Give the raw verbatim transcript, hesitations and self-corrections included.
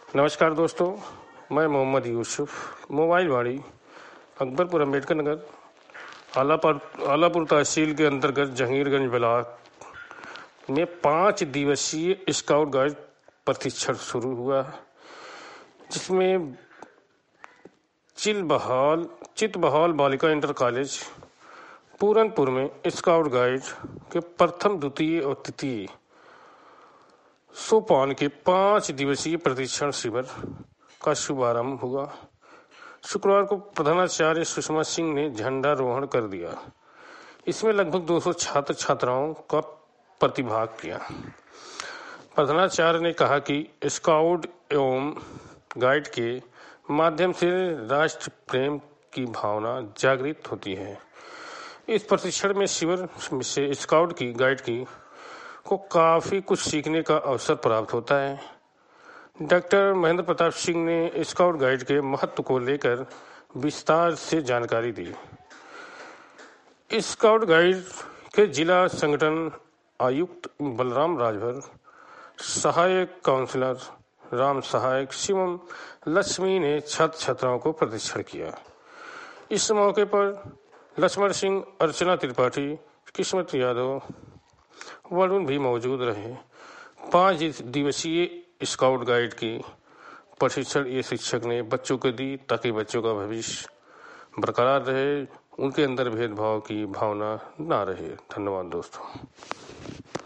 नमस्कार दोस्तों, मैं मोहम्मद यूसुफ, मोबाइल वाड़ी, अकबरपुर अम्बेडकर नगर, आलापुर आलापुर तहसील के अंतर्गत जहांगीरगंज ब्लॉक में पाँच दिवसीय स्काउट गाइड प्रशिक्षण शुरू हुआ, जिसमें चिलबहाल चितबहाल बालिका इंटर कॉलेज पूरनपुर में स्काउट गाइड के प्रथम, द्वितीय और तृतीय सोपान के पाँच दिवसीय प्रशिक्षण शिविर का शुभारंभ हुआ। शुक्रवार को प्रधानाचार्य सुषमा सिंह ने झंडारोहण कर दिया। इसमें लगभग दो सौ छात्र छात्राओं का प्रतिभाग किया। प्रधानाचार्य ने कहा कि स्काउट एवं गाइड के माध्यम से राष्ट्र प्रेम की भावना जागृत होती है। इस प्रशिक्षण में शिविर से स्काउट की गाइड की को काफी कुछ सीखने का अवसर प्राप्त होता है। डॉक्टर महेंद्र प्रताप सिंह ने स्काउट गाइड के महत्व को लेकर विस्तार से जानकारी दी। स्काउट गाइड के जिला संगठन आयुक्त बलराम राजभर, सहायक काउंसलर राम सहायक शिवम लक्ष्मी ने छात्र छात्राओं को प्रशिक्षण किया। इस मौके पर लक्ष्मण सिंह, अर्चना त्रिपाठी, किस्मत यादव, वरुण भी मौजूद रहे। पाँच दिवसीय स्काउट गाइड की प्रशिक्षण ये शिक्षक ने बच्चों को दी ताकि बच्चों का भविष्य बरकरार रहे, उनके अंदर भेदभाव की भावना ना रहे। धन्यवाद दोस्तों।